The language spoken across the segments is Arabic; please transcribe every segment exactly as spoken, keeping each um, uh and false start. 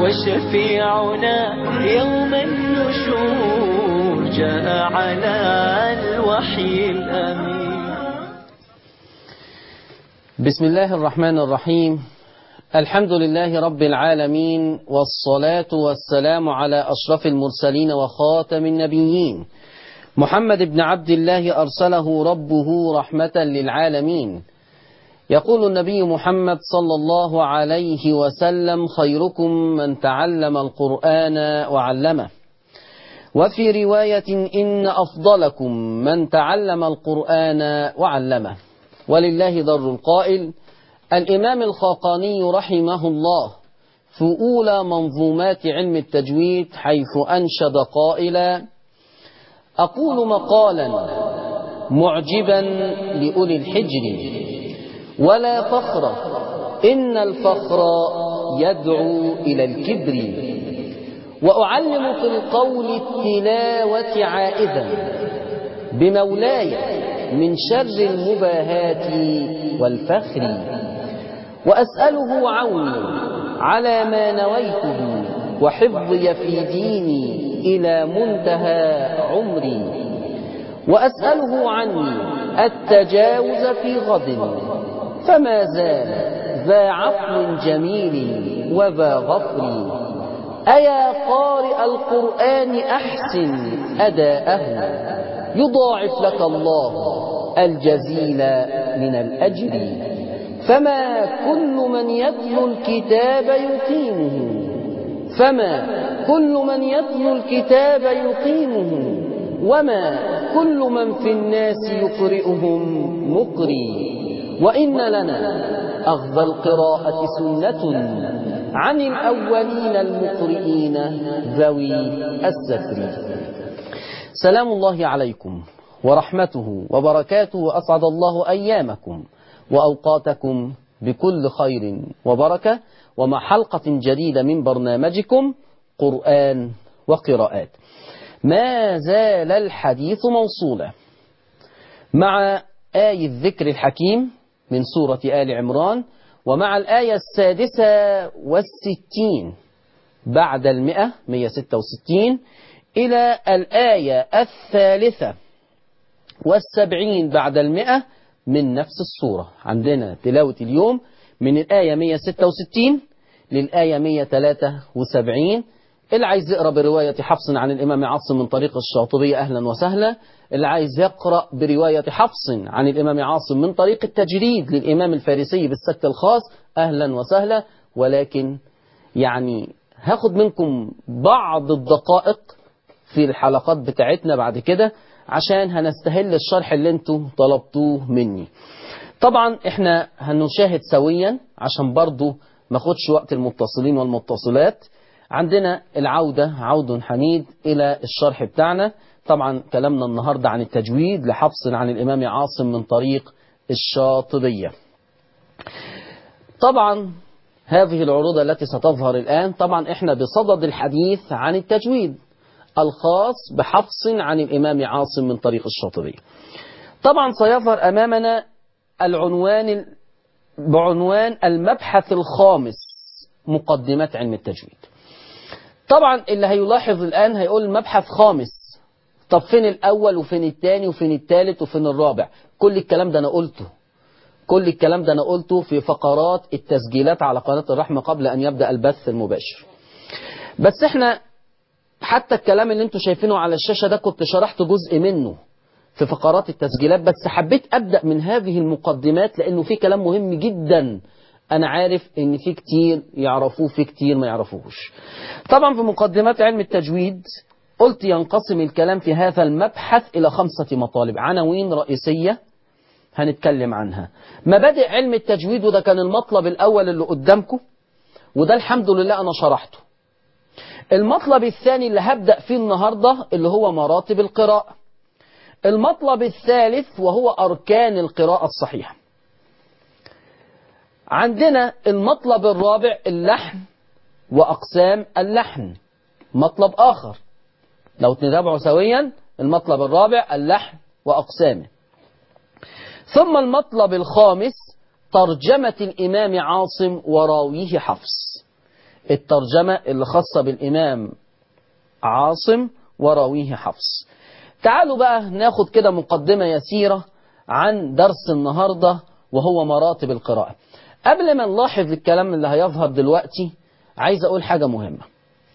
وشفيعنا يوم النشور جاء على الوحي الأمين. بسم الله الرحمن الرحيم. الحمد لله رب العالمين، والصلاة والسلام على أشرف المرسلين وخاتم النبيين محمد بن عبد الله أرسله ربه رحمة للعالمين. يقول النبي محمد صلى الله عليه وسلم: خيركم من تعلم القرآن وعلمه. وفي رواية: إن أفضلكم من تعلم القرآن وعلمه. ولله در القائل. الإمام الخاقاني رحمه الله في أولى منظومات علم التجويد حيث أنشد قائلا: أقول مقالا معجبا لأولي الحجر ولا فخر، إن الفخر يدعو إلى الكبر، وأعلم في القول التلاوة عائذا بمولاي من شر المباهات والفخر، وأسأله عوني على ما نويته وحفظي في ديني إلى منتهى عمري، وأسأله عني التجاوز في غد، فما زال ذا عفو جميل وذا غفر. أيا قارئ القرآن أحسن أداءه، يضاعف لك الله الجزيل من الأجر. فما كل من يتلو الكتاب يقيمه فما كل من يتلو الكتاب يقيمه وما كل من في الناس يقرئهم مقري. وإن لنا أخذ القراءة سنة عن الأولين المقرئين ذوي الستر. سلام الله عليكم ورحمته وبركاته، وأسعد الله أيامكم وأوقاتكم بكل خير وبركة، ومع حلقة جديدة من برنامجكم قرآن وقراءات. ما زال الحديث موصولا مع آية الذكر الحكيم من سورة آل عمران، ومع الآية السادسة والستين بعد المئة مئة ستة وستين إلى الآية الثالثة والسبعين بعد المئة من نفس السورة. عندنا تلاوة اليوم من الآية مئة ستة وستين للآية مئة وثلاثة وسبعين. اللي عايز يقرأ برواية حفص عن الإمام عاصم من طريق الشاطبية أهلا وسهلا. اللي عايز يقرأ برواية حفص عن الإمام عاصم من طريق التجريد للإمام الفارسي بالسكت الخاص أهلا وسهلا. ولكن يعني هاخد منكم بعض الدقائق في الحلقات بتاعتنا بعد كده عشان هنستهل الشرح اللي انتوا طلبتوه مني. طبعا احنا هنشاهد سويا عشان برضو ما خدش وقت المتصلين والمتصلات. عندنا العودة عود حميد إلى الشرح بتاعنا. طبعا كلامنا النهاردة عن التجويد لحفص عن الإمام عاصم من طريق الشاطبية. طبعا هذه العروض التي ستظهر الآن طبعا احنا بصدد الحديث عن التجويد الخاص بحفص عن الإمام عاصم من طريق الشاطبية. طبعا سيظهر أمامنا العنوان بعنوان المبحث الخامس مقدمات علم التجويد. طبعا اللي هيلاحظ الآن هيقول مبحث خامس، طب فين الأول وفين الثاني وفين الثالث وفين الرابع؟ كل الكلام ده أنا قلته كل الكلام ده أنا قلته في فقرات التسجيلات على قناة الرحمة قبل أن يبدأ البث المباشر. بس احنا حتى الكلام اللي انتوا شايفينه على الشاشة ده كنت شرحت جزء منه في فقرات التسجيلات، بس حبيت أبدأ من هذه المقدمات لأنه في كلام مهم جدا. أنا عارف إن في كتير يعرفوه في كتير ما يعرفوهش. طبعا في مقدمات علم التجويد قلت ينقسم الكلام في هذا المبحث إلى خمسة مطالب، عناوين رئيسية هنتكلم عنها. مبادئ علم التجويد، وده كان المطلب الأول اللي قدامكم، وده الحمد لله أنا شرحته. المطلب الثاني اللي هبدأ فيه النهاردة اللي هو مراتب القراءة. المطلب الثالث وهو أركان القراءة الصحيحة. عندنا المطلب الرابع اللحن وأقسام اللحن، مطلب آخر لو تتابعوا سويا. المطلب الرابع اللحن وأقسامه. ثم المطلب الخامس ترجمة الإمام عاصم وراويه حفص. الترجمة اللي خاصة بالإمام عاصم وراويه حفص. تعالوا بقى ناخد كده مقدمة يسيرة عن درس النهاردة وهو مراتب القراءة. قبل ما نلاحظ الكلام اللي هيظهر دلوقتي عايز أقول حاجة مهمة.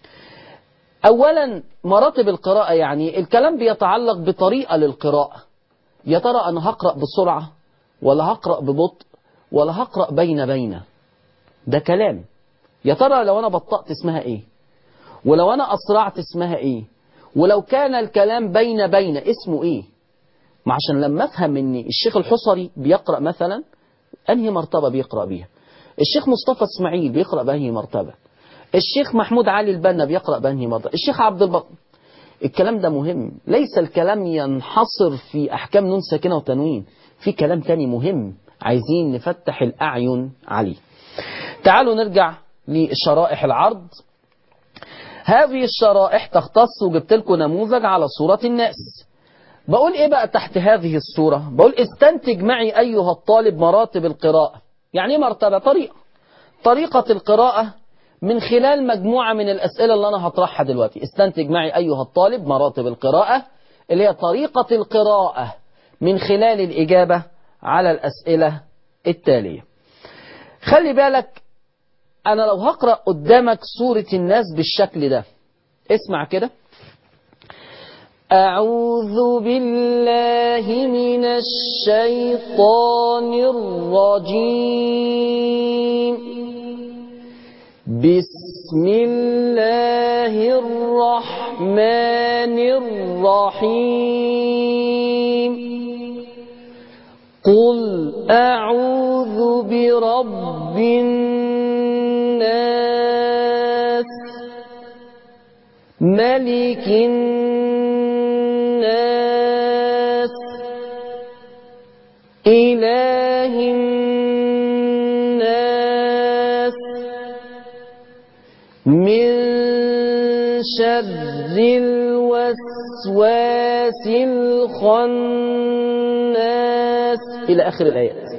أولا مراتب القراءة يعني الكلام بيتعلق بطريقة للقراءة. يا ترى أنا هقرأ بسرعة ولا هقرأ ببطء ولا هقرأ بين بين؟ ده كلام. يا ترى لو أنا بطأت اسمها إيه؟ ولو أنا أسرعت اسمها إيه؟ ولو كان الكلام بين بين اسمه إيه؟ ما عشان لما أفهم إن الشيخ الحصري بيقرأ مثلا أنهي مرتبة بيقرأ بيها، الشيخ مصطفى اسماعيل بيقرأ بأنهي مرتبة، الشيخ محمود علي البنا بيقرأ بأنهي مرتبة، الشيخ عبد الباقي. الكلام ده مهم. ليس الكلام ينحصر في أحكام نون ساكنة وتنوين، في كلام تاني مهم عايزين نفتح الأعين عليه. تعالوا نرجع لشرائح العرض. هذه الشرائح تختص، وجبت لكم نموذج على صورة الناس. بقول ايه بقى تحت هذه الصورة؟ بقول استنتج معي ايها الطالب مراتب القراءة. يعني ايه مرتبة؟ طريقة طريقة القراءة من خلال مجموعة من الأسئلة اللي أنا هطرحها دلوقتي. استنتج معي أيها الطالب مراتب القراءة اللي هي طريقة القراءة من خلال الإجابة على الأسئلة التالية. خلي بالك أنا لو هقرأ قدامك سورة الناس بالشكل ده، اسمع كده: أعوذ بالله من الشيطان الرجيم، بسم الله الرحمن الرحيم، قل أعوذ برب الناس، ملك الناس، إله الناس، من شر الوسواس الخناس، إلى آخر الآيات.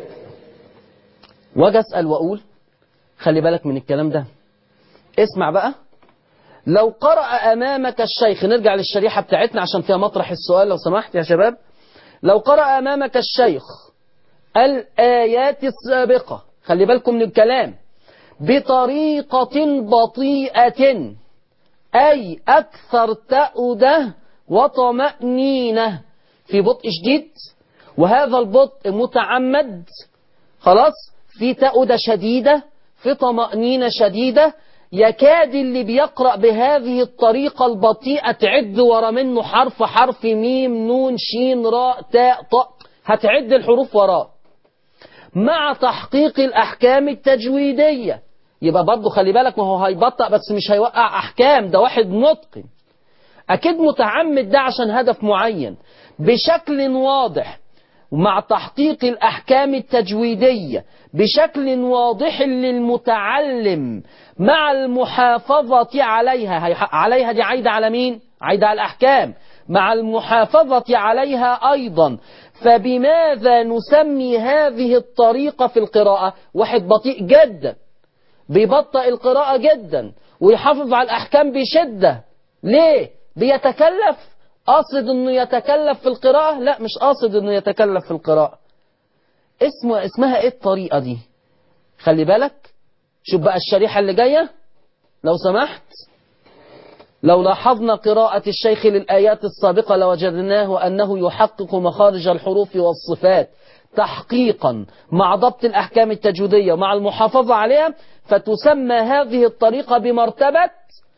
واجي أسأل وأقول خلي بالك من الكلام ده، اسمع بقى. لو قرأ أمامك الشيخ، نرجع للشريحة بتاعتنا عشان فيها مطرح السؤال لو سمحت يا شباب. لو قرأ أمامك الشيخ الآيات السابقة، خلي بالكم من الكلام، بطريقة بطيئة أي أكثر تأودة وطمأنينة، في بطء شديد، وهذا البطء متعمد، خلاص، في تأودة شديدة، في طمأنينة شديدة، يكاد اللي بيقرأ بهذه الطريقة البطيئة تعد ورا منه حرف حرف، ميم نون شين راء تاء طاء، هتعد الحروف وراه مع تحقيق الأحكام التجويدية. يبقى برضه خلي بالك، ما هو هيبطأ بس مش هيوقع أحكام، ده واحد متقن أكيد متعمد ده عشان هدف معين بشكل واضح، ومع تحقيق الأحكام التجويدية بشكل واضح للمتعلم مع المحافظة عليها. عليها دي عايدة على مين؟ عايدة على الأحكام، مع المحافظة عليها أيضا. فبماذا نسمي هذه الطريقة في القراءة؟ واحد بطيء جدا بيبطئ القراءة جدا ويحافظ على الأحكام بشدة. ليه؟ بيتكلف؟ قاصد انه يتكلف في القراءة؟ لا، مش قاصد انه يتكلف في القراءة. اسمه اسمها ايه الطريقة دي؟ خلي بالك، شوف بقى الشريحة اللي جاية لو سمحت. لو لاحظنا قراءة الشيخ للآيات السابقة لوجدناه أنه يحقق مخارج الحروف والصفات تحقيقا مع ضبط الأحكام التجويدية ومع المحافظة عليها، فتسمى هذه الطريقة بمرتبة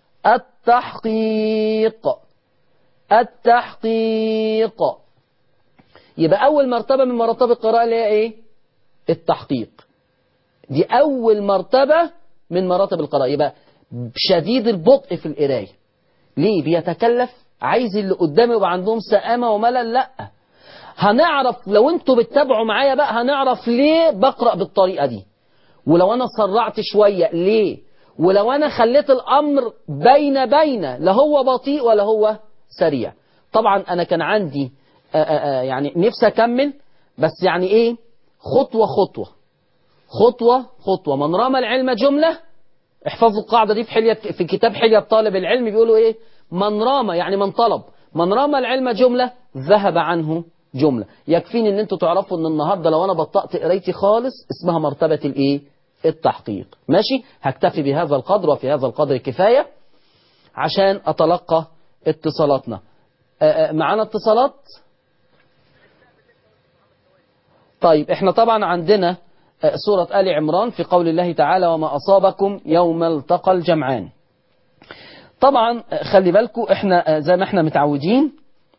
التحقيق. التحقيق يبقى أول مرتبة من مراتب القراءة اللي هي إيه؟ التحقيق. دي أول مرتبة من مراتب القراءة. يبقى شديد البطء في القراية. ليه؟ بيتكلف، عايز اللي قدامي يبقى عندهم سآمة وملل؟ لا، هنعرف لو انتوا بتتابعوا معايا بقى هنعرف ليه بقرأ بالطريقة دي، ولو أنا سرعت شوية ليه، ولو أنا خليت الأمر بين بين، لا هو بطيء ولا هو سريع. طبعا أنا كان عندي آآ آآ يعني نفسي أكمل، بس يعني إيه، خطوة خطوة خطوة خطوة. من رمى العلم جملة احفظوا القاعدة دي في حلية في كتاب حلية طالب العلم، بيقولوا ايه؟ من رام يعني من طلب، من رام العلم جملة ذهب عنه جملة. يكفيني ان انتوا تعرفوا ان النهاردة لو انا بطأت قرايتي خالص اسمها مرتبة الايه؟ التحقيق. ماشي، هكتفي بهذا القدر وفي هذا القدر كفاية عشان اتلقى اتصالاتنا. معانا اتصالات؟ طيب احنا طبعا عندنا سورة آل عمران في قول الله تعالى وما أصابكم يوم التقى الجمعان. طبعا خلي بالكم احنا زي ما احنا متعودين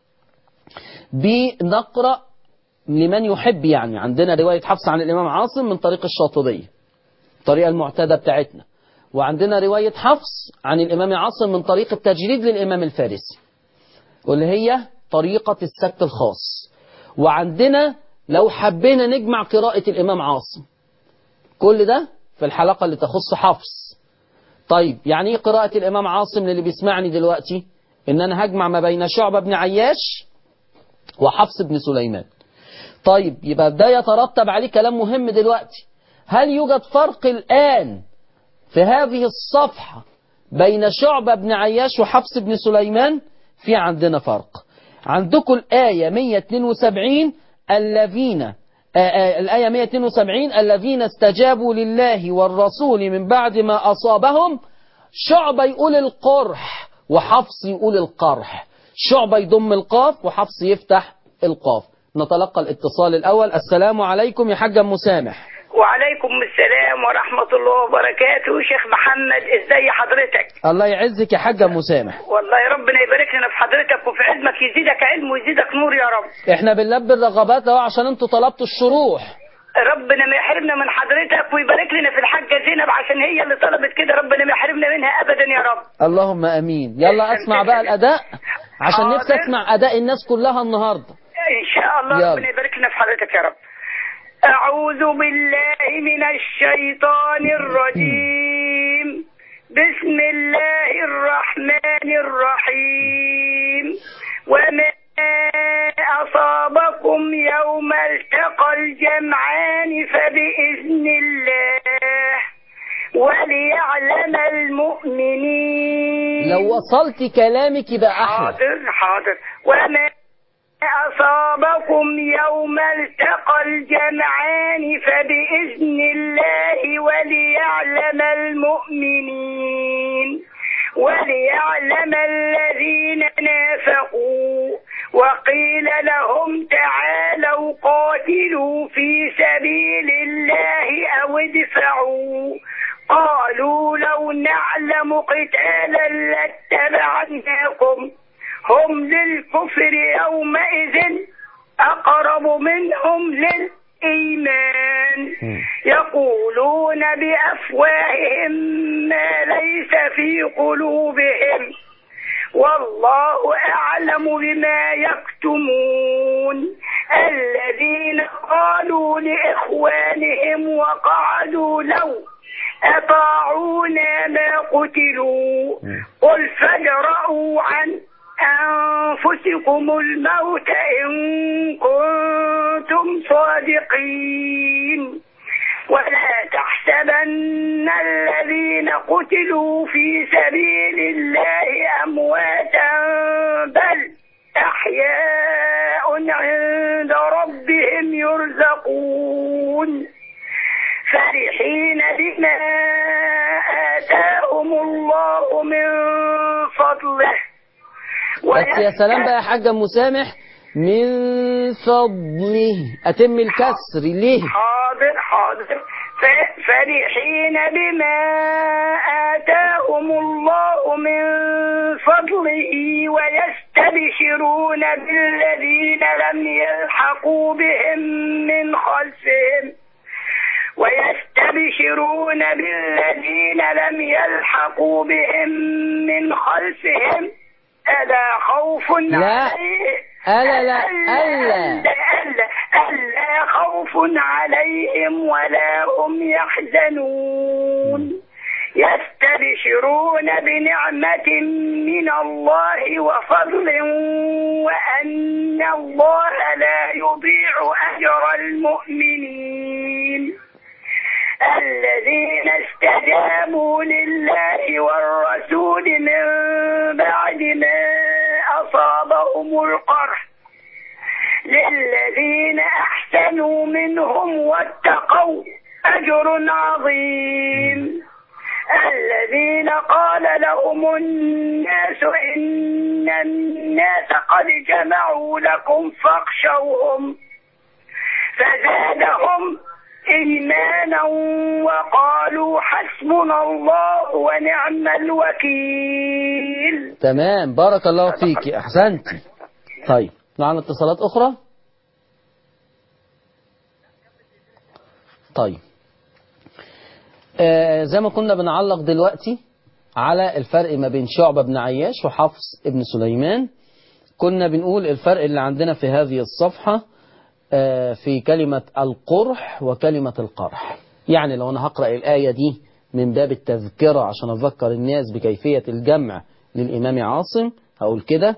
بنقرأ لمن يحب، يعني عندنا رواية حفص عن الإمام عاصم من طريق الشاطبية، الطريقة المعتادة بتاعتنا، وعندنا رواية حفص عن الإمام عاصم من طريق التجريد للإمام الفارسي واللي هي طريقة السكت الخاص، وعندنا لو حبينا نجمع قراءة الإمام عاصم. كل ده في الحلقة اللي تخص حفص. طيب يعني ايه قراءة الإمام عاصم للي بيسمعني دلوقتي؟ إن أنا هجمع ما بين شعبة بن عياش وحفص بن سليمان. طيب يبقى ده يترتب عليه كلام مهم دلوقتي، هل يوجد فرق الآن في هذه الصفحة بين شعبة بن عياش وحفص بن سليمان؟ في عندنا فرق. عندكم الآية مئة واثنين وسبعين الذين آآ آآ الآية مئة واثنين وسبعين الذين استجابوا لله والرسول من بعد ما أصابهم، شعبة يقول القرح وحفص يقول القرح، شعبة يضم القاف وحفص يفتح القاف. نتلقى الاتصال الأول. السلام عليكم يا حاج أم مسامح. وعليكم السلام ورحمة الله وبركاته. شيخ محمد ازاي حضرتك؟ الله يعزك يا حاج أم مسامح. والله ربنا يبارك لنا في حضرتك وفي علمك، يزيدك علم ويزيدك نور يا رب. احنا بنلبي الرغبات اهو عشان انتوا طلبتوا الشروح. ربنا ما يحرمنا من حضرتك ويبارك لنا في الحاجة زينب عشان هي اللي طلبت كده، ربنا ما يحرمنا منها ابدا يا رب. اللهم امين. يلا اسمع بقى الاداء عشان نفسي اسمع اداء الناس كلها النهارده. ان شاء الله يلا. ربنا يبارك لنا في حضرتك يا رب. أعوذ بالله من الشيطان الرجيم. بسم الله الرحمن الرحيم. وما أصابكم يوم التقى الجمعان فبإذن الله وليعلم المؤمنين. لو وصلت كلامك يبقى أحلى. حاضر حاضر. وما أصابكم يوم التقى الجمعان فبإذن الله وليعلم المؤمنين وليعلم الذين نافقوا. وقيل لهم تعالوا قاتلوا في سبيل الله أو ادفعوا. قالوا لو نعلم قتالا لاتبعناكم. هم للكفر يومئذ أقرب منهم للإيمان. يقولون بأفواههم ما ليس في قلوبهم والله أعلم بما يكتمون. الذين قالوا لإخوانهم وقعدوا لو أطاعونا ما قتلوا. قل فادرءوا عن أنفسكم الموت إن كنتم صادقين. ولا تحسبن الذين قتلوا في سبيل الله أمواتا بل أحياء عند ربهم يرزقون. فرحين بما آتاهم الله من فضله. بس يا سلام بقى يا حاج مسامح، من فضله أتم الكسر ليه؟ حاضر حاضر. فرحين بما آتاهم الله من فضله ويستبشرون بالذين لم يلحقوا بهم من خلفهم ويستبشرون بالذين لم يلحقوا بهم من خلفهم ألا خوف عليهم ألا لا ألا ألا ألا خوف عليهم ولا هم يحزنون. يستبشرون بنعمة من الله وفضل وأن الله لا يضيع أجر المؤمنين. الذين استجابوا لله والرسول من بعد ما أصابهم القرح للذين أحسنوا منهم واتقوا أجر عظيم. الذين قال لهم الناس إن الناس قد جمعوا لكم فاخشوهم فزادهم إيمانا وقالوا حسبنا الله ونعم الوكيل. تمام، بارك الله فيك، أحسنتي. طيب معنا اتصالات أخرى. طيب آه زي ما كنا بنعلق دلوقتي على الفرق ما بين شعبة بن عياش وحفص ابن سليمان، كنا بنقول الفرق اللي عندنا في هذه الصفحة آه في كلمة القرح وكلمة القرح. يعني لو أنا هقرأ الآية دي من باب التذكرة عشان أذكر الناس بكيفية الجمع للإمام عاصم، هقول كده: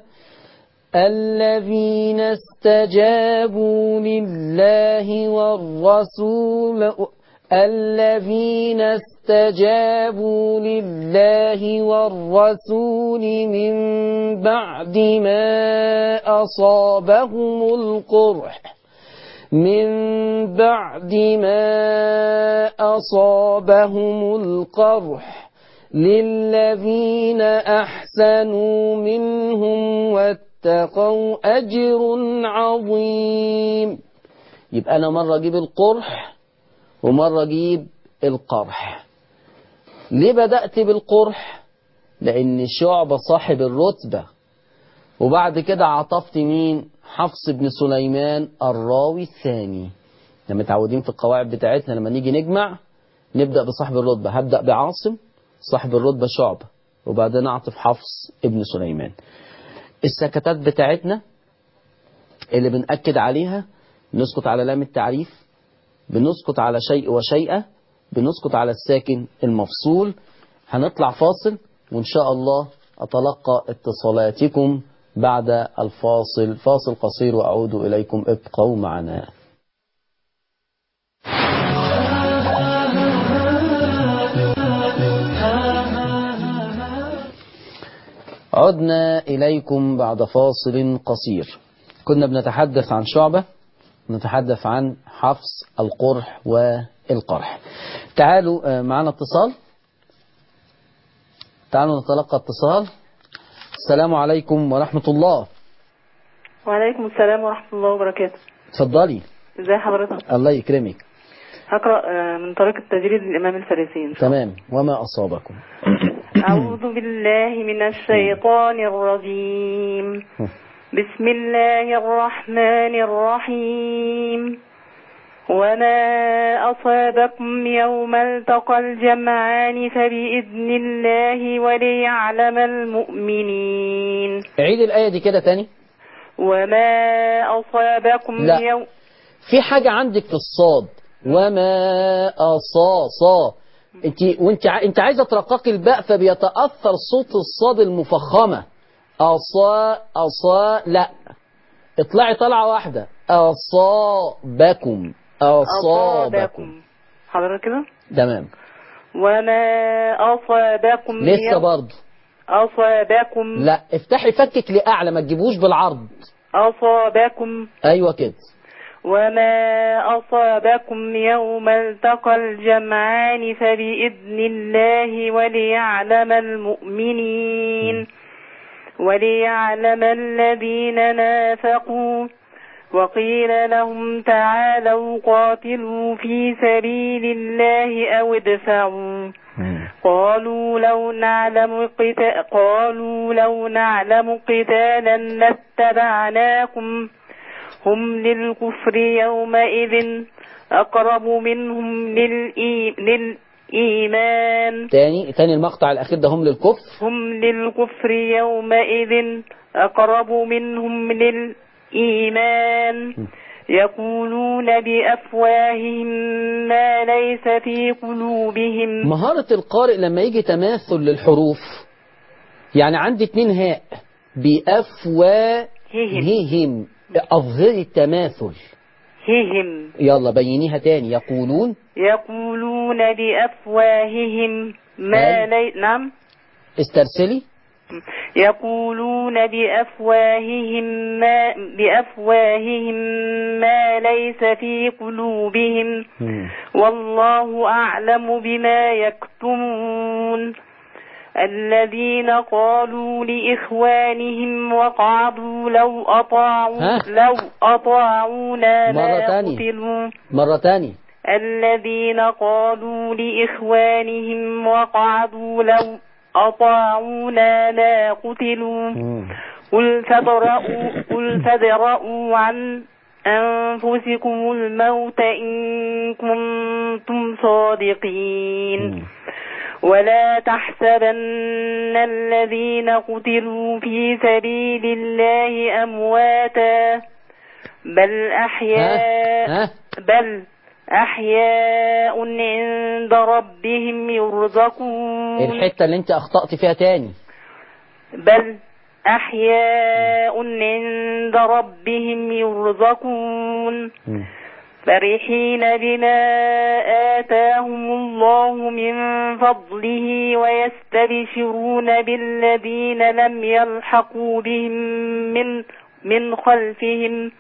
الذين استجابوا لله والرسول الذين استجابوا لله والرسول من بعد ما أصابهم القرح من بعد ما أصابهم القرح للذين أحسنوا منهم واتقوا أجر عظيم. يبقى أنا مرة أجيب القرح ومرة أجيب القرح. ليه بدأت بالقرح؟ لأن شعبة صاحب الرتبة، وبعد كده عطفت مين؟ حفص بن سليمان الراوي الثاني. لما متعودين في القواعد بتاعتنا لما نيجي نجمع نبدأ بصاحب الرتبة، هبدأ بعاصم صاحب الرتبة شعبة، وبعدين أعطف حفص ابن سليمان. السكتات بتاعتنا اللي بنأكد عليها: بنسكت على لام التعريف، بنسكت على شيء وشيئة، بنسكت على الساكن المفصول. هنطلع فاصل وإن شاء الله أتلقى اتصالاتكم بعد الفاصل. فاصل قصير وأعود إليكم، ابقوا معنا. عدنا إليكم بعد فاصل قصير. كنا بنتحدث عن شعبة، نتحدث عن حفص، القرح والقرح. تعالوا معنا اتصال، تعالوا نتلقى اتصال. السلام عليكم ورحمة الله. وعليكم السلام ورحمة الله وبركاته. اتفضلي. ازي حضرتك؟ الله يكرمك. هقرأ من طريق التجريد للإمام الفارسي. تمام. وما أصابكم. أعوذ بالله من الشيطان الرجيم. بسم الله الرحمن الرحيم. وما أصابكم يوم التقى الجمعان فبإذن الله وليعلم المؤمنين. عيد الآية دي كده تاني. وما أصابكم لا. يوم في حاجة عندك في الصاد، وما أصا صا، انت وانت ع... انت عايزة ترققي الباء فبيتأثر صوت الصاد المفخمة. أصا أصا، لا، اطلعي طلعة واحدة. أصابكم أصابكم. حضرتك كده تمام. وما أصابكم لسه برضه أصابكم. لا، افتحي فكك لأعلى، ما تجيبوش بالعرض. أصابكم. أيوة كده. وما أصابكم يوم التقى الجمعان فبإذن الله وليعلم المؤمنين وليعلم الذين نافقوا. وقيل لهم تعالوا قاتلوا في سبيل الله أو ادفعوا. قالوا لو نعلم قتال قالوا لو نعلم قتالا لاتبعناكم هم للكفر يومئذ أقرب منهم للإي... للإيمان. تاني تاني المقطع الأخير ده، هم للكفر هم للكفر يومئذ أقرب منهم للإيمان. يقولون بأفواههم ما ليس في قلوبهم. مهارة القارئ لما يجي تماثل للحروف، يعني عندي اتنين هاء، بأفواههم، أظهري التماثل. بأفواههم. يلا بينيها تاني. يقولون يقولون بأفواههم ما لي... نعم استرسلي. يقولون بأفواههم ما بأفواههم ما ليس في قلوبهم والله أعلم بما يكتمون. الذين قالوا لإخوانهم وقعدوا لو أطاعوا لو أطاعونا مرة لقتلوا. مرة تانية. الذين قالوا لإخوانهم وقعدوا لو أطاعونا لا قتلوا. قل فادرءوا قل فادرءوا عن أنفسكم الموت إن كنتم صادقين. ولا تحسبن الذين قتلوا في سبيل الله أمواتا بل أحياء بل أحياء عند ربهم يرزقون. الحتة اللي انت أخطأت فيها تاني. بل أحياء عند ربهم يرزقون. فرحين بما آتاهم الله من فضله ويستبشرون بالذين لم يلحقوا بهم من من خلفهم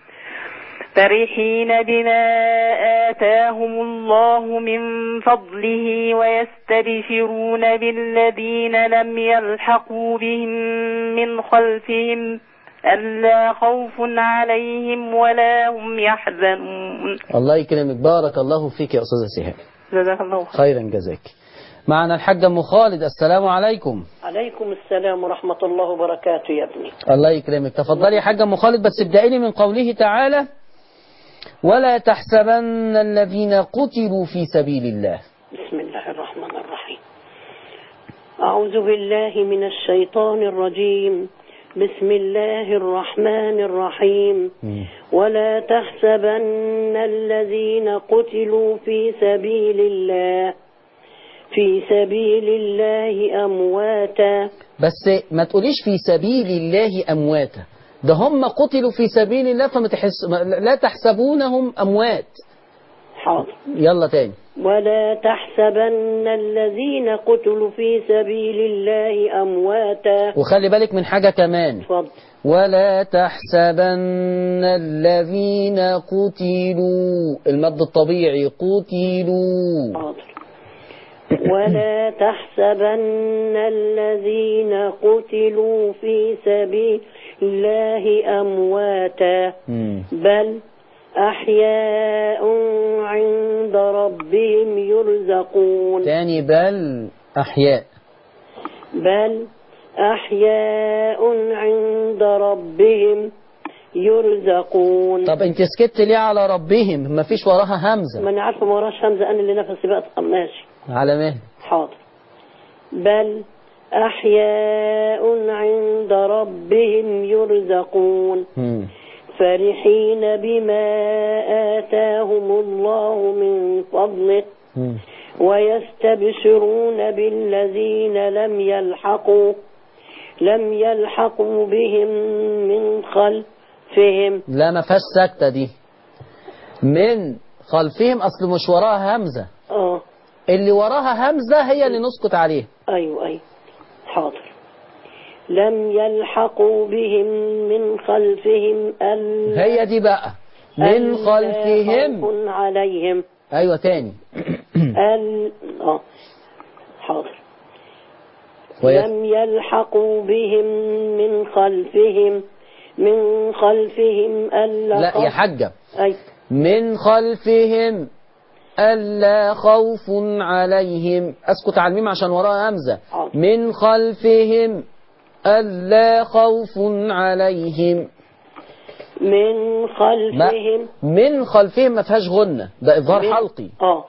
فرحين بما آتاهم الله من فضله ويستبشرون بالذين لم يلحقوا بهم من خلفهم ألا خوف عليهم ولا هم يحزنون. الله يكرمك. بارك الله فيك يا أستاذة سهام. جزاك الله خيرا جزاك. معنا الحاج أم خالد. السلام عليكم. عليكم السلام ورحمة الله وبركاته يا ابني. الله يكرمك. تفضلي يا حاج أم خالد، بس ابدأي لي من قوله تعالى ولا تحسبن الذين قتلوا في سبيل الله. بسم الله الرحمن الرحيم. أعوذ بالله من الشيطان الرجيم. بسم الله الرحمن الرحيم. ولا تحسبن الذين قتلوا في سبيل الله في سبيل الله أمواتا. بس ما تقوليش في سبيل الله أمواتا، ده هم قتلوا في سبيل الله فما تحس... لا تحسبونهم أموات. حاضر. يلا تاني. ولا تحسبن الذين قتلوا في سبيل الله أمواتا. وخلي بالك من حاجة كمان. فضل. ولا تحسبن الذين قتلوا، المد الطبيعي قتلوا. حاضر. ولا تحسبن الذين قتلوا في سبيل الله أمواتا بل أحياء عند ربهم يرزقون. تاني بل أحياء. بل أحياء عند ربهم يرزقون. طب انت سكت ليه على ربهم؟ ما فيش وراها همزة. ما انا عارفه ما وراش همزة، انا اللي نفسي بقى ماشي. على مهل. حاضر. بل أحياء عند ربهم يرزقون. م. فرحين بما آتاهم الله من فضله م. ويستبشرون بالذين لم يلحقوا لم يلحقوا بهم من خلفهم. لا ما فيهاش سكتة دي. من خلفهم أصل مش وراها همزة. اه اللي وراها همزة هي اللي نسكت عليها. أيوة أيوة. حاضر. لم يلحقوا بهم من خلفهم ألا هي دي بقى من خلفهم خوف عليهم. أيوة تاني. ال... آه. حاضر. ويس... لم يلحقوا بهم من خلفهم من خلفهم ألا لا يا حاجة. أي. من خلفهم ألا خوف عليهم. أسكت على الميم عشان وراها همزة. حاضر. من خلفهم ألا خوف عليهم. من خلفهم من خلفهم ما فيهاش غنة، ده إظهار من... حلقي. اه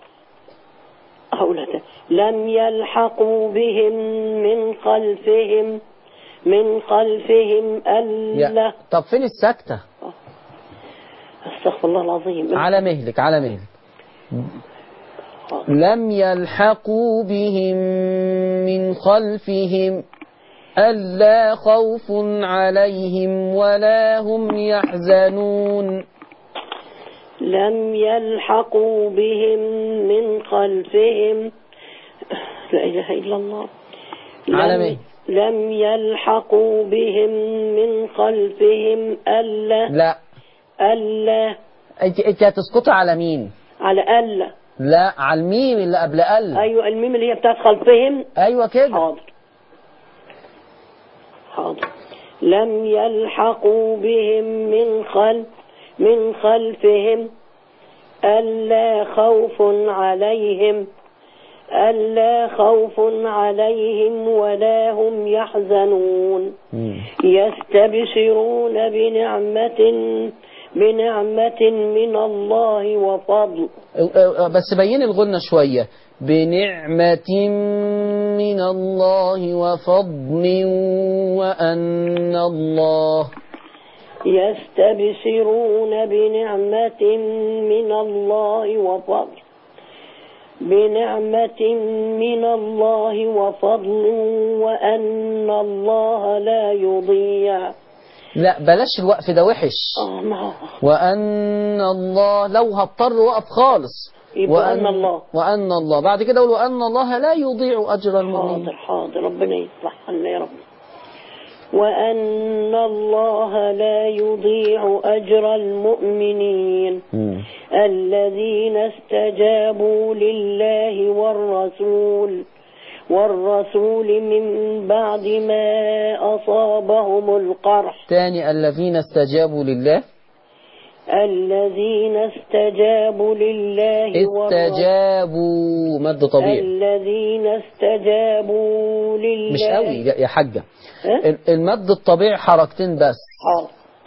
أولاد. لم يلحقوا بهم من خلفهم من خلفهم ألا. طب فين السكتة؟ أوه. استغفر الله العظيم. على مهلك على مهلك. لم يلحقوا بهم من خلفهم ألا خوف عليهم ولا هم يحزنون. لم يلحقوا بهم من خلفهم لا إله إلا الله على لم, مين؟ لم يلحقوا بهم من خلفهم ألا لا ألا انت انت هتسقطي على مين؟ على ألا لا على الميم اللي قبل ال. أيوة الميم اللي هي بتاعت خلفهم. ايوه كده. حاضر حاضر لم يلحقوا بهم من خلف من خلفهم ألا خوف عليهم ألا خوف عليهم ولا هم يحزنون مم. يستبشرون بنعمة بنعمة من الله وفضل. بس بين الغنة شوية. بنعمة من الله وفضل وأن الله. يستبشرون بنعمة من الله وفضل بنعمة من الله وفضل وأن الله لا يضيع. لا بلاش الوقف ده وحش. آه ما هو. وأن الله لو هضطر وقف خالص. وأن الله وأن الله بعد كده قول وأن الله لا يضيع أجر المؤمنين. حاضر حاضر ربنا يصلح لنا يا رب. وأن الله لا يضيع أجر المؤمنين م. الذين استجابوا لله والرسول والرسول من بعد ما أصابهم القرح. تاني الذين استجابوا لله. الذين استجابوا لله استجابوا مد طبيعي. الذين استجابوا لله مش قوي يا حاجة. أه؟ المد الطبيعي حركتين بس. حاضر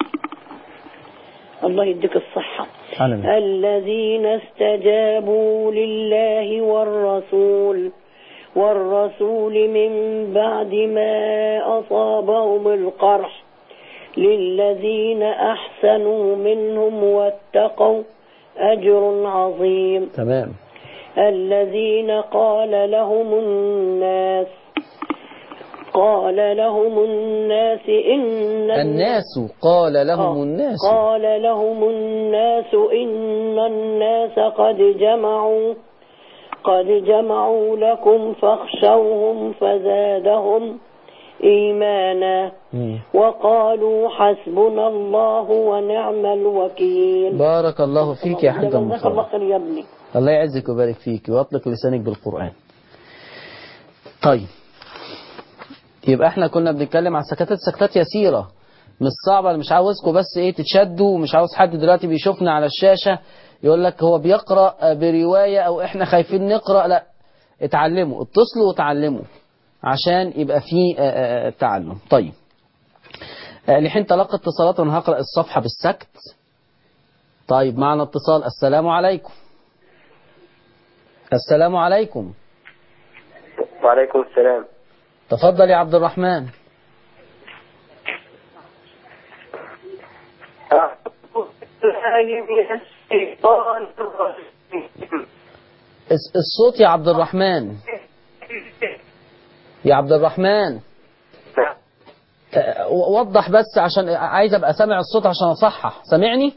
الله يديك الصحة. علم. الذين استجابوا لله والرسول والرسول من بعد ما أصابهم القرح للذين أحسنوا منهم واتقوا أجر عظيم. تمام. الذين قال لهم الناس قال لهم الناس إن الناس قال لهم الناس قال لهم الناس إن الناس قد جمعوا قد جمعوا لكم فاخشوهم فزادهم إيمانا م. وقالوا حسبنا الله ونعم الوكيل. بارك الله فيك يا حاجة مصطفى. الله خير يا ابني. الله يعزك ويبارك فيك ويطلق لسانك بالقرآن. طيب يبقى احنا كنا بنتكلم عن سكتات سكتات يسيرة مش صعبة. مش عاوزكم بس ايه تتشدوا ومش عاوز حد دلوقتي بيشوفنا على الشاشة يقول لك هو بيقرأ برواية او احنا خايفين نقرأ. لا اتعلموا اتصلوا وتعلموا عشان يبقى فيه تعلم. طيب لحين تلقى اتصالات وانا هقرأ الصفحة بالسكت. طيب معنا اتصال. السلام عليكم. السلام عليكم. وعليكم السلام. تفضل يا عبد الرحمن. الصوت يا عبد الرحمن. يا عبد الرحمن وضح بس عشان عايز ابقى سامع الصوت عشان اصحح. سامعني؟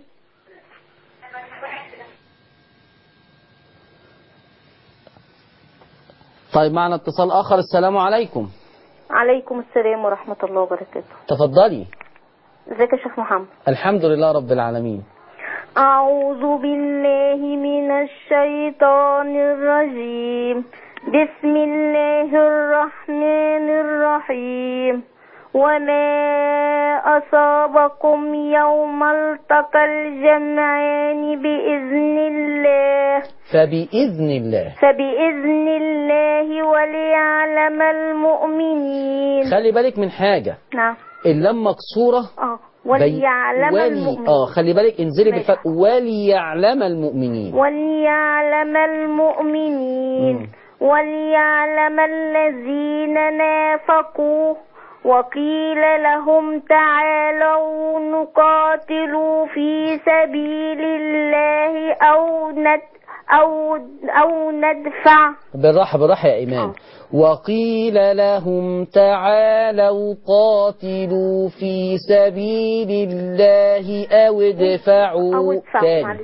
طيب معنا اتصال اخر. السلام عليكم. عليكم السلام ورحمة الله وبركاته. تفضلي. ازيك يا شيخ محمد؟ الحمد لله رب العالمين. أعوذ بالله من الشيطان الرجيم. بسم الله الرحمن الرحيم. وما أصابكم يوم التقى الجمعان بإذن الله فبإذن الله فبإذن الله وليعلم المؤمنين. خلي بالك من حاجة. نعم. اللام مكسورة. اه وليعلم ولي... المؤمنين. اه خلي بالك انزلي بالفتح وليعلم المؤمنين. وليعلم المؤمنين. م. وليعلم الذين نافقوا وقيل لهم تعالوا نقاتلوا في سبيل الله أو ند أو أو ندفع. بالراحة بالراحة يا إيمان. وقيل لهم تعالوا قاتلوا في سبيل الله أو ادفعوا. أو ادفعوا.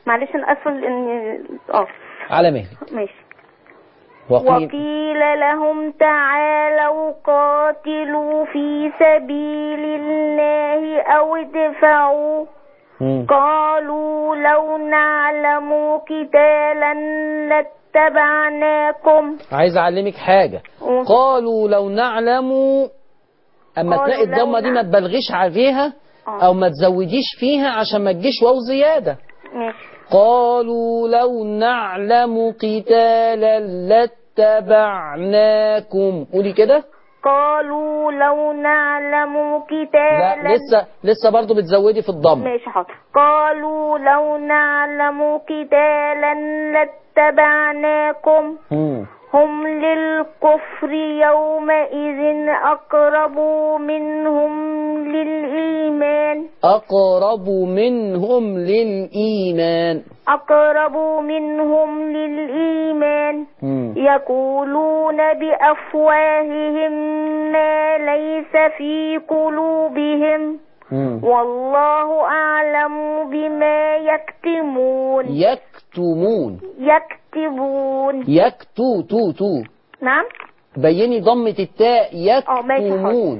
معلش انا اسفه ان اه على مهلك. ماشي. وقيل, وقيل لهم تعالوا قاتلوا في سبيل الله أو ادفعوا مم. قالوا لو نعلم قتالا لاتبعناكم. عايز أعلمك حاجة. مم. قالوا لو نعلم، أما قالوا تلاقي لو الضمة دي ما نعلم. تبالغيش عليها آه. أو ما تزوديش فيها عشان ما تجيش واو زيادة. ماشي. قالوا لو نعلم قتالا لاتبعناكم. قولي كده. قالوا لو نعلم قتالا. لا لسه لسه برضو بتزودي في الضم. ماشي حاضر. قالوا لو نعلم قتالا لاتبعناكم. مم. هم للكفر يومئذ أقرب منهم للإيمان. أقرب منهم للإيمان. أقرب منهم للإيمان. مم. يقولون بأفواههم ما ليس في قلوبهم. مم. والله أعلم بما يكتمون. يكتمون. يكتبون. يكتو تو تو. نعم. بيني ضمة التاء. اه ماشي يكتمون.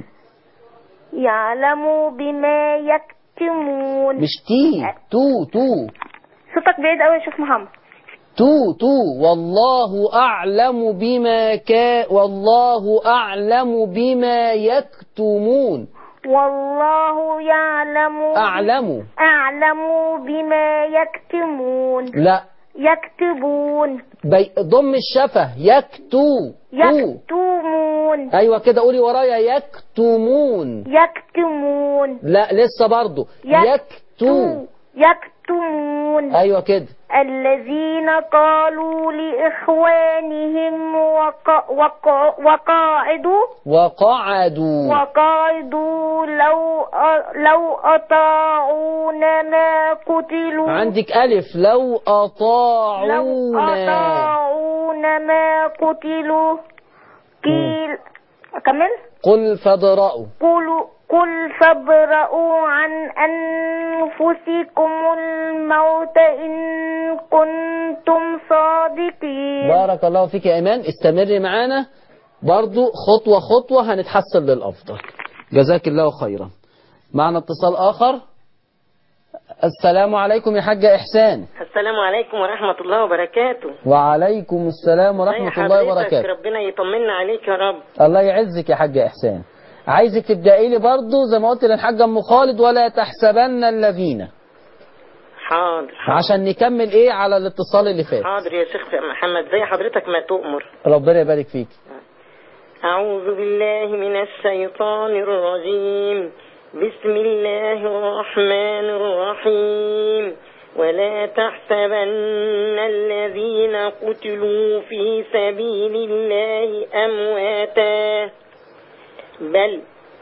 يعلم بما يكتمون. مش تي. تو تو. صوتك بعيد قوي يا شيخ محمد. تو تو. والله أعلم بما كا والله أعلم بما يكتمون. والله يعلم. أعلم. أعلم بما يكتمون. لا. يكتبون. بي... ضم الشفة. يكتو. يكتمون. أيوة كده قولي ورايا. يكتمون. يكتمون. لا لسه برضو. يكتو. يكتمون. أيوة كده. الذين قالوا لإخوانهم وق... وق... وقاعدوا وقعدوا وقاعدوا لو أ... لو أطاعونا ما قتلوا. عندك ألف. لو أطاعونا لو أطاعونا ما قتلوا. قيل أكمل. قل فاضرأوا. قل قل فابرؤوا عن أنفسكم الموت إن كنتم صادقين. بارك الله فيك يا إيمان. استمري معانا برضو خطوة خطوة هنتحسن للأفضل. جزاك الله خيرا. معنا اتصال آخر. السلام عليكم يا حاجة إحسان. السلام عليكم ورحمة الله وبركاته. وعليكم السلام ورحمة الله وبركاته. ربنا يطمنا عليك يا رب. الله يعزك يا حاجة إحسان. عايزك تبدأي لي برضو زي ما قلت للحاجة أم خالد ولا تحسبن الذين. حاضر, حاضر عشان نكمل إيه على الاتصال اللي فات. حاضر يا شيخ محمد زي حضرتك ما تؤمر. ربنا يبارك فيك. أعوذ بالله من الشيطان الرجيم. بسم الله الرحمن الرحيم. ولا تحسبن الذين قتلوا في سبيل الله أمواتا بل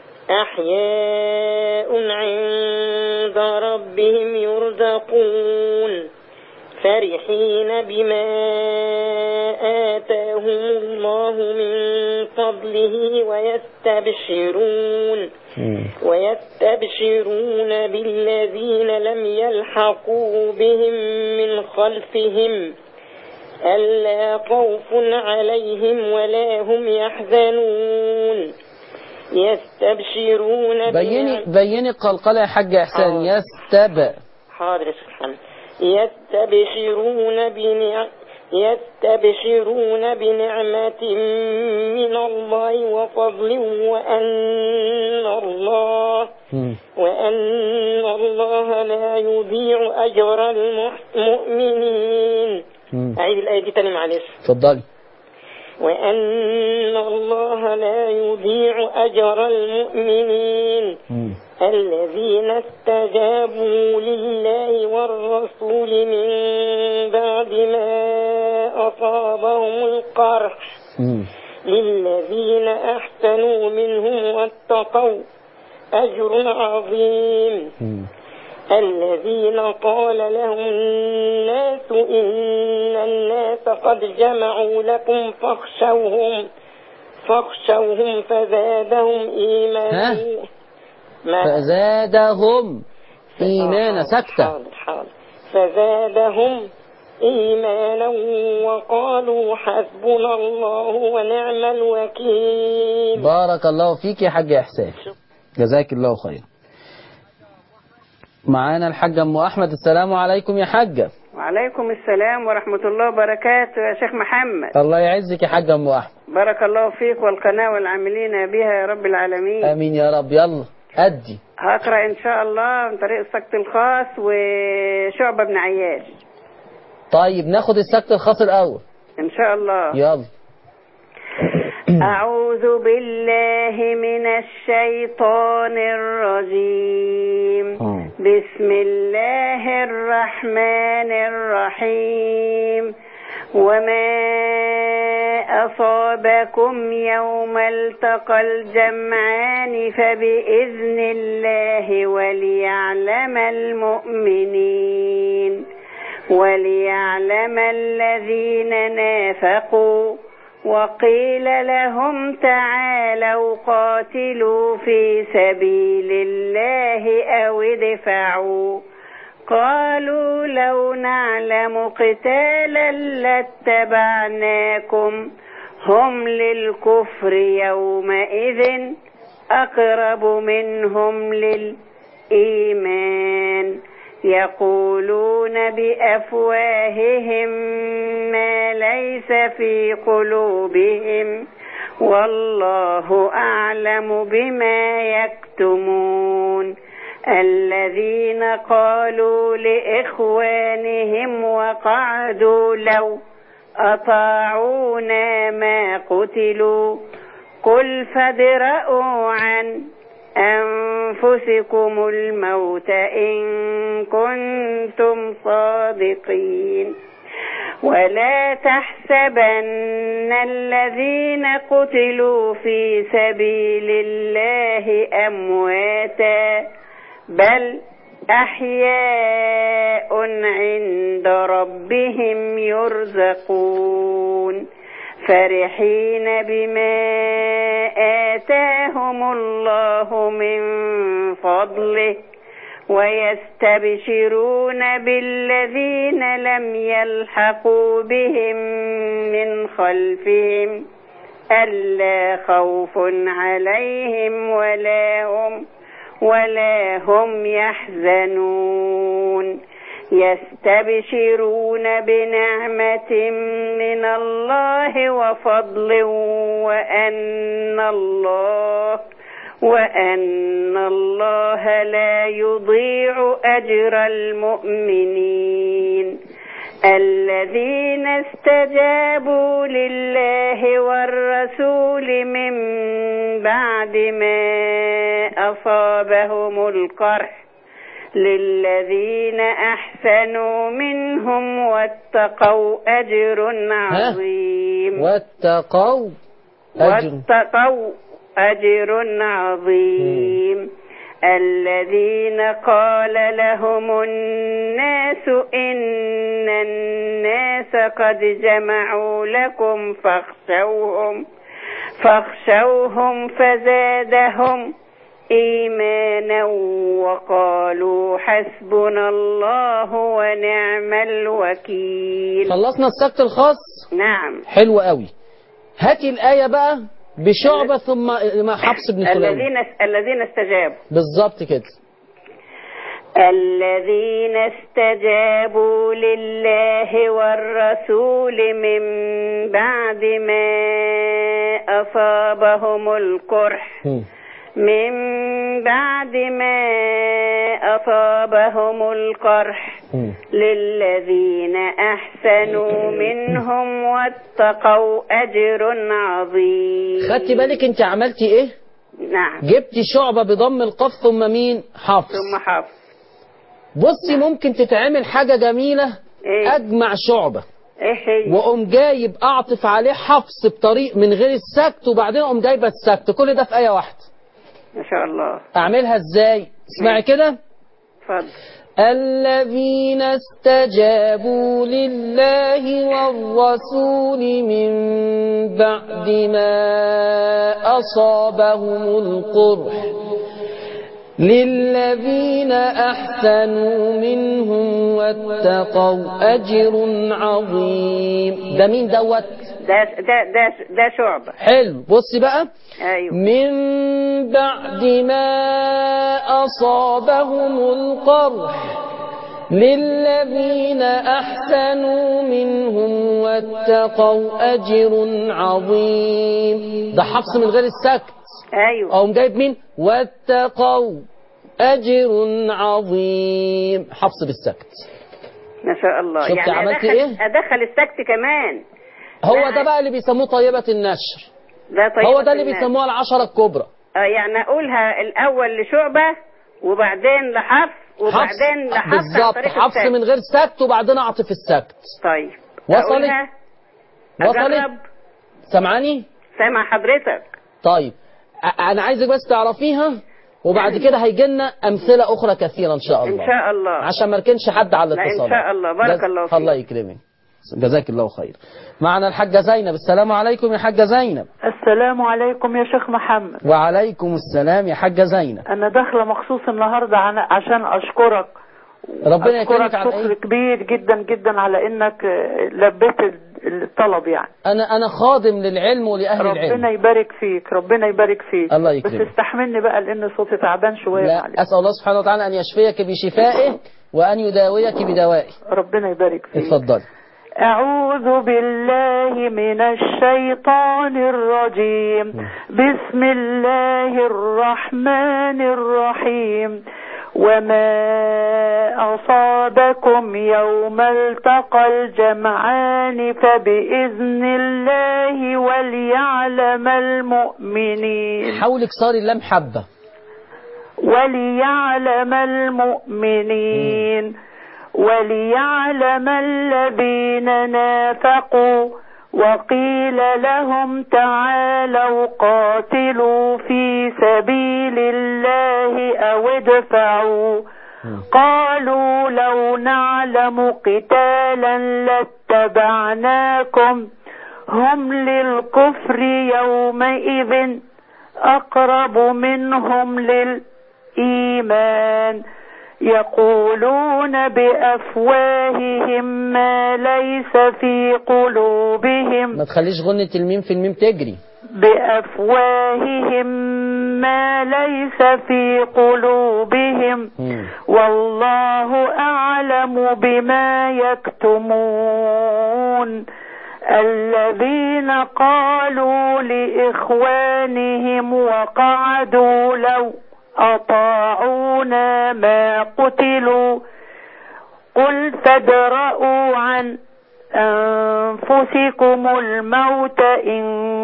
أحياء عند ربهم يرزقون فرحين بما آتاهم الله من فضله ويستبشرون ويستبشرون بالذين لم يلحقوا بهم من خلفهم ألا خوف عليهم ولا هم يحزنون يستبشرون. بيني بيني قلقلة يا حاج إحسان. يستب حاضر يا شيخ محمد. يستبشرون بنعم يستبشرون بنعمة من الله وفضل وأن الله وأن الله لا يضيع أجر المؤمنين. أعيد الآية دي تاني معلش. اتفضلي. وأن الله لا يضيع أجر المؤمنين الذين استجابوا لله والرسول من بعد ما أصابهم القرح للذين أحسنوا منهم واتقوا أجر عظيم. الذين قال لهم الناس إن الناس قد جمعوا لكم فاخشوهم فاخشوهم فزادهم إيمانا فزادهم إيمانا. سكتة. حاضر حاضر. فزادهم إيمانا وقالوا حسبنا الله ونعم الوكيل. بارك الله فيك يا حاج إحسان، جزاك الله خير. معانا الحاجة أم أحمد. السلام عليكم يا حاجة. وعليكم السلام ورحمة الله وبركاته يا شيخ محمد. الله يعزك يا حاجة أم أحمد. بارك الله فيك والقناة والعاملين بها يا رب العالمين. آمين يا رب. يلا أدي. هقرأ إن شاء الله من طريق السكت الخاص وشعبة بن عياش. طيب ناخد السكت الخاص الأول إن شاء الله. يلا. أعوذ بالله من الشيطان الرجيم. بسم الله الرحمن الرحيم. وما أصابكم يوم التقى الجمعان فبإذن الله وليعلم المؤمنين وليعلم الذين نافقوا. وقيل لهم تعالوا قاتلوا في سبيل الله أو ادفعوا. قالوا لو نعلم قتالا لاتبعناكم هم للكفر يومئذ أقرب منهم للإيمان يقولون بأفواههم ما ليس في قلوبهم والله أعلم بما يكتمون. الذين قالوا لإخوانهم وقعدوا لو أطاعونا ما قتلوا قل فادرءوا عن أنفسكم الموت إن كنتم صادقين. ولا تحسبن الذين قتلوا في سبيل الله أمواتا بل أحياء عند ربهم يرزقون فرحين بما آتاهم الله من فضله ويستبشرون بالذين لم يلحقوا بهم من خلفهم ألا خوف عليهم ولا هم ولا هم يحزنون. يستبشرون بنعمة من الله وفضل وأن الله وأن الله لا يضيع أجر المؤمنين. الذين استجابوا لله والرسول من بعد ما أصابهم القرح للذين أحسنوا منهم واتقوا أجر عظيم. واتقوا أجر, واتقوا أجر عظيم. الذين قال لهم الناس إن الناس قد جمعوا لكم فاخشوهم فاخشوهم فزادهم إيمانا وقالوا حسبنا الله ونعم الوكيل. خلصنا السكت الخاص. نعم. حلو قوي. هاتي الآية بقى بشعبة ثم مع حفص بن سليمان. الذين الذين استجابوا. بالظبط كده. الذين استجابوا لله والرسول من بعد ما أصابهم القرح من بعد ما أصابهم القرح للذين أحسنوا منهم واتقوا أجر عظيم. خدتي بالك انت عملتي ايه؟ نعم. جبتي شعبة بضم القاف ثم مين؟ حفص. ثم حفص. بصي نعم. ممكن تتعمل حاجة جميلة. إيه؟ أجمع شعبة ايه هي؟ وأقوم جايب أعطف عليه حفص بطريق من غير السكت وبعدين أقوم جايبة السكت، كل ده في آية واحدة. ما شاء الله. أعملها إزاي؟ اسمعي كده. اتفضل. الذين استجابوا لله والرسول من بعد ما أصابهم القرح للذين أحسنوا منهم واتقوا أجر عظيم. ده مين دوت؟ ده ده ده ده شعبة. حلو. بص بقى. أيوه. من بعد ما أصابهم القرح للذين أحسنوا منهم واتقوا أجر عظيم. ده حفص من غير السكت. أيوه. أو جايب مين؟ واتقوا أجر عظيم. حفص بالسكت. ما شاء الله. شفت يعني عملت أدخل إيه؟ أدخل السكت كمان. هو ده بقى اللي بيسموه طيبة النشر. ده طيبة هو ده اللي النشر. بيسموها العشرة الكبرى. اه يعني أقولها الأول لشعبة وبعدين لحفص وبعدين لحفص. بالظبط. حفص من غير سكت وبعدين أعطف السكت. طيب. وصلت؟ وصلت؟ سمعاني؟ سامع حضرتك. طيب أنا عايزك بس تعرفيها وبعد كده هيجي لنا أمثلة أخرى كثيرة إن شاء الله. إن شاء الله. عشان ما نركنش حد على الاتصال. إن شاء الله. بارك الله فيك. الله يكرمك. جزاك الله خير. معنا الحاجة زينب. السلام عليكم يا حاجة زينب. السلام عليكم يا شيخ محمد. وعليكم السلام يا حاجة زينب. أنا داخلة مخصوص النهاردة عشان أشكرك. ربنا يكرمك على شكر كبير جدا جدا على إنك لبيت الطلب يعني. أنا أنا خادم للعلم ولأهل ربنا العلم. ربنا يبارك فيك. ربنا يبارك فيك. الله يكرمك. بس استحملني بقى لأن صوتي تعبان شوية. لا معلش. أسأل الله سبحانه وتعالى أن يشفيك بشفائه وأن يداويك بدوائه. ربنا يبارك فيك. اتفضل. أعوذ بالله من الشيطان الرجيم. بسم الله الرحمن الرحيم. وما أصابكم يوم التقى الجمعان فبإذن الله وليعلم المؤمنين. حاولك صار اللام حبة. وليعلم المؤمنين وليعلم الذين نافقوا وقيل لهم تعالوا قاتلوا في سبيل الله أو ادفعوا قالوا لو نعلم قتالا لاتبعناكم هم للكفر يومئذ أقرب منهم للإيمان يقولون بأفواههم ما ليس في قلوبهم. ما تخليش غنة الميم في الميم تجري. بأفواههم ما ليس في قلوبهم والله أعلم بما يكتمون. الذين قالوا لإخوانهم وقعدوا لو أطاعونا ما قتلوا قل فادرءوا عن أنفسكم الموت إن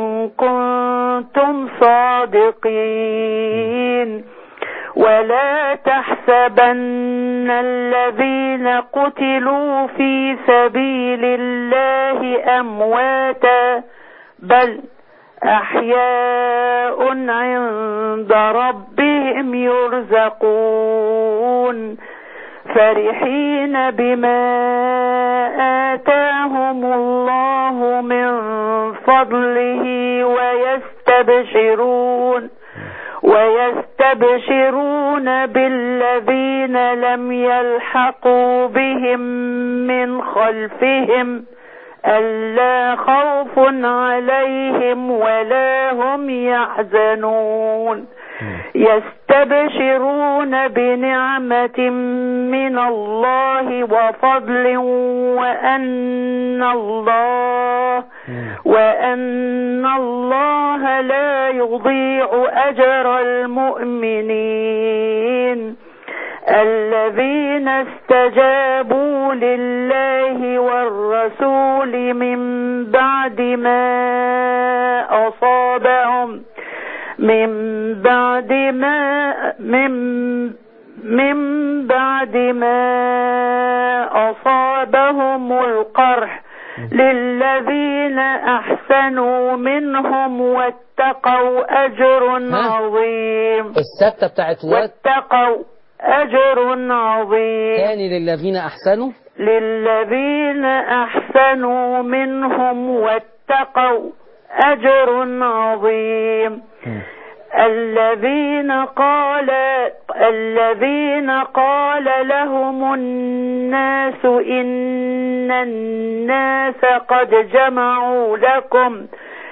كنتم صادقين ولا تحسبن الذين قتلوا في سبيل الله أمواتا بل أحياء عند ربهم يرزقون فرحين بما آتاهم الله من فضله ويستبشرون ويستبشرون بالذين لم يلحقوا بهم من خلفهم ألا خوف عليهم ولا هم يحزنون يستبشرون بنعمة من الله وفضل وأن الله وأن الله لا يضيع أجر المؤمنين الذين استجابوا لله والرسول من بعد ما أصابهم من بعد ما من من بعد ما أصابهم القرح للذين أحسنوا منهم واتقوا أجر عظيم. الستة بتاعت واتقوا أجر عظيم. ثاني للذين أحسنوا للذين أحسنوا منهم واتقوا أجر عظيم. الذين قال الذين قال لهم الناس إن الناس قد جمعوا لكم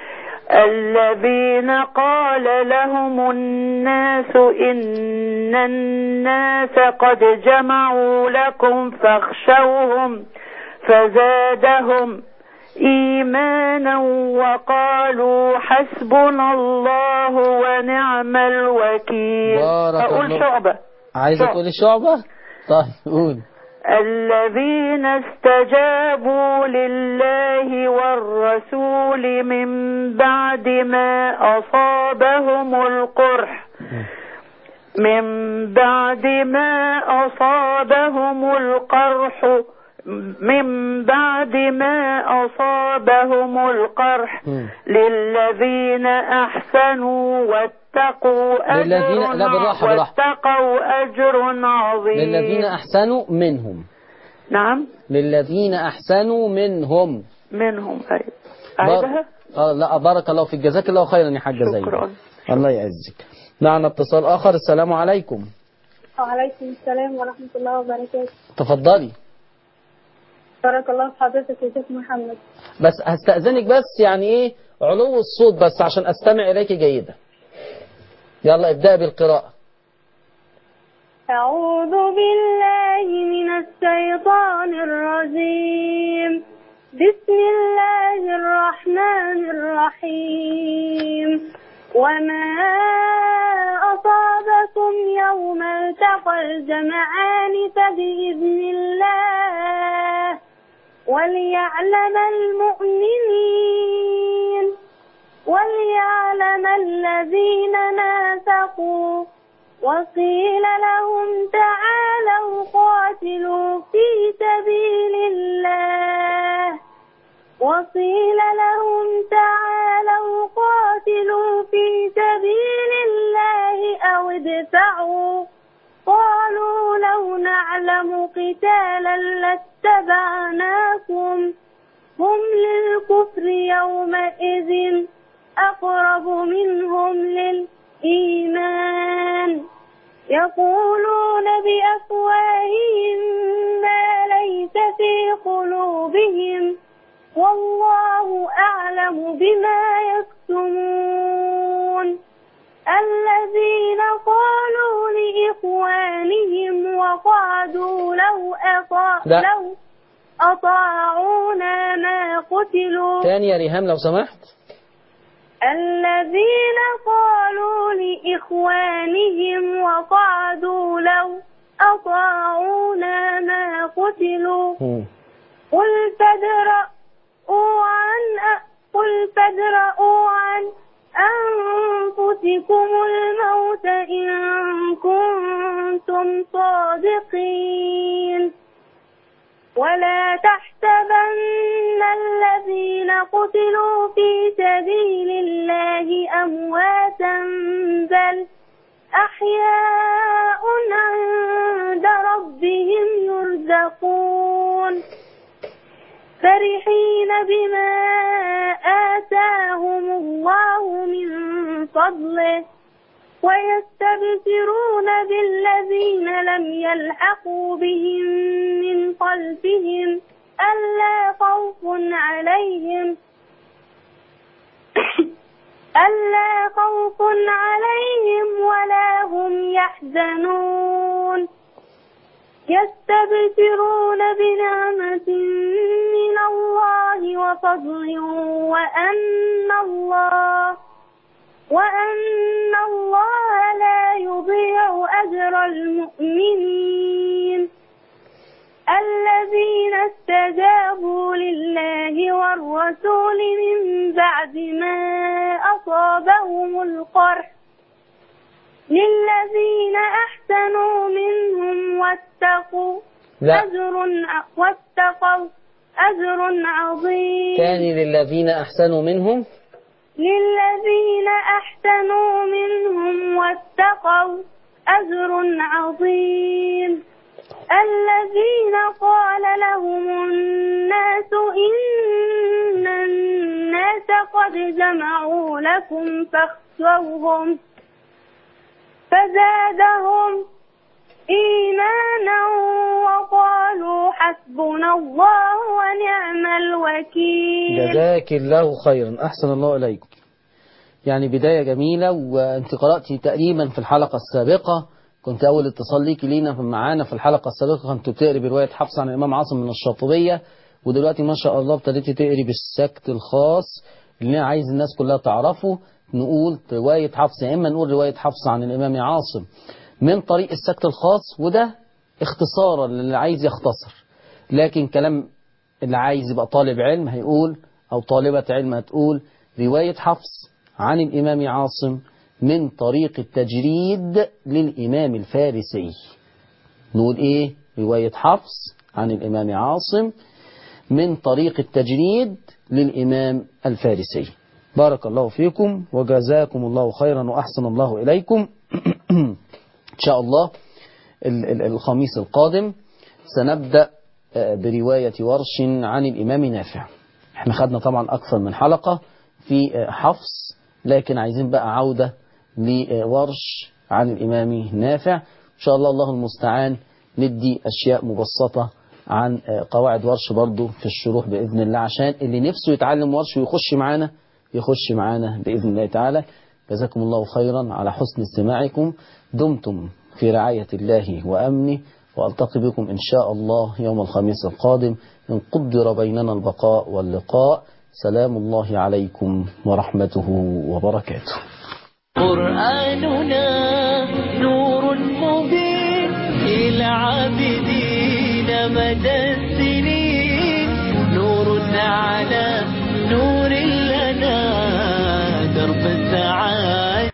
الذين قال لهم الناس إن الناس قد جمعوا لكم فاخشوهم فزادهم إيمانا وقالوا حسبنا الله ونعم الوكيل. بارك أقول الله. شعبة. عايزة تقولي شعبة؟ طيب قول. الذين استجابوا لله والرسول من بعد ما أصابهم القرح من بعد ما أصابهم القرح من بعد ما أصابهم القرح للذين أحسنوا واتقوا أجر للذين لا بالراحة بالراحة واتقوا أجر عظيم. للذين أحسنوا منهم. نعم للذين أحسنوا منهم. منهم أيوة. أعيدها؟ آه لا بارك الله فيك، جزاك الله خيرا يا حاجة زينب. شكرا. الله يعزك. معنا اتصال آخر. السلام عليكم. وعليكم السلام ورحمة الله وبركاته. تفضلي. بارك الله في حضرتك يا شيخ محمد. بس هستأذنك بس يعني ايه علو الصوت بس عشان استمع اليك جيدا. يلا ابدأ بالقراءة. أعوذ بالله من الشيطان الرجيم. بسم الله الرحمن الرحيم. وما أصابكم يوم التقى الجمعان فبإذن الله وليعلم المؤمنين وليعلم الذين نافقوا وقيل لهم تعالوا قاتلوا في سبيل الله وقيل لهم تعالوا قاتلوا في سبيل الله أو ادفعوا قالوا لو نعلم قتالا لاتبعناكم هم للكفر يومئذ أقرب منهم للإيمان يقولون بأفواههم ما ليس في قلوبهم والله أعلم بما يكتمون الذين قالوا لإخوانهم وقعدوا لو أطاع لو أطاعونا ما قتلوا. تاني يا ريهام لو سمحت. الذين قالوا لإخوانهم وقعدوا لو أطاعونا ما قتلوا. قل فادرءوا عن قل فادرءوا عن أنفسكم الموت إن كنتم صادقين ولا تحسبن الذين قتلوا في سبيل الله أمواتا بل أحياء عند ربهم يرزقون فرحين بما آتاهم الله من فضله ويستبشرون بالذين لم يلحقوا بهم من خلفهم ألا خوف عليهم ألا خوف عليهم ولا هم يحزنون يستبشرون بنعمة من الله وفضل وأن الله وأن الله لا يضيع أجر المؤمنين الذين استجابوا لله والرسول من بعد ما أصابهم القرح للذين أحسنوا منهم واتقوا أجر واتقوا أجر عظيم. ثاني للذين أحسنوا منهم للذين أحسنوا منهم واتقوا أجر عظيم. الذين قال لهم الناس إن الناس قد جمعوا لكم فاخشوهم فزادهم إيمانا وقالوا حسبنا الله ونعم الوكيل. جزاك الله خيرا، أحسن الله إليك. يعني بداية جميلة، وأنت قرأتي تقريبا في الحلقة السابقة، كنت أول اتصال ليكي لينا معانا في الحلقة السابقة كنت بتقري برواية حفص عن الإمام عاصم من الشاطبية، ودلوقتي ما شاء الله ابتديتي تقري بالسكت الخاص اللي أنا عايز الناس كلها تعرفه. نقول رواية حفص، يا إما نقول رواية حفص عن الإمام عاصم من طريق السكت الخاص، وده اختصارا للي عايز يختصر، لكن كلام اللي عايز يبقى طالب علم هيقول، أو طالبة علم هتقول رواية حفص عن الإمام عاصم من طريق التجريد للإمام الفارسي. نقول إيه؟ رواية حفص عن الإمام عاصم من طريق التجريد للإمام الفارسي. بارك الله فيكم وجزاكم الله خيرا وأحسن الله إليكم. إن شاء الله الخميس القادم سنبدأ برواية ورش عن الإمام نافع. احنا خدنا طبعا أكثر من حلقة في حفص، لكن عايزين بقى عودة لورش عن الإمام نافع. إن شاء الله الله المستعان ندي أشياء مبسطة عن قواعد ورش برضو في الشروح بإذن الله، عشان اللي نفسه يتعلم ورش ويخش معانا يخش معانا بإذن الله تعالى. جزاكم الله خيرا على حسن استماعكم، دمتم في رعاية الله وأمنه، وألتقي بكم إن شاء الله يوم الخميس القادم إن قدر بيننا البقاء واللقاء. سلام الله عليكم ورحمته وبركاته. قرآننا نور مبين إلى عابدين مدى السنين، نور على نور لنا